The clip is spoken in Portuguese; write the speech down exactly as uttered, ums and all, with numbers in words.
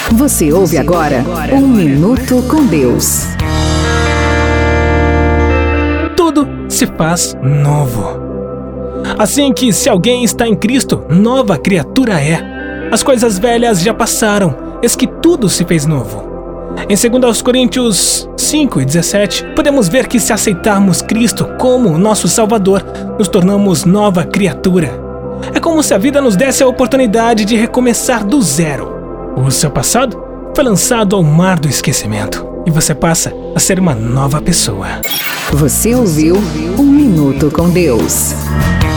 Você ouve agora Um Minuto com Deus. Tudo se faz novo. Assim que se alguém está em Cristo, nova criatura é. As coisas velhas já passaram, eis que tudo se fez novo. Em dois Coríntios cinco e dezessete, podemos ver que se aceitarmos Cristo como nosso Salvador, nos tornamos nova criatura. É como se a vida nos desse a oportunidade de recomeçar do zero. O seu passado foi lançado ao mar do esquecimento e você passa a ser uma nova pessoa. Você ouviu Um Minuto com Deus.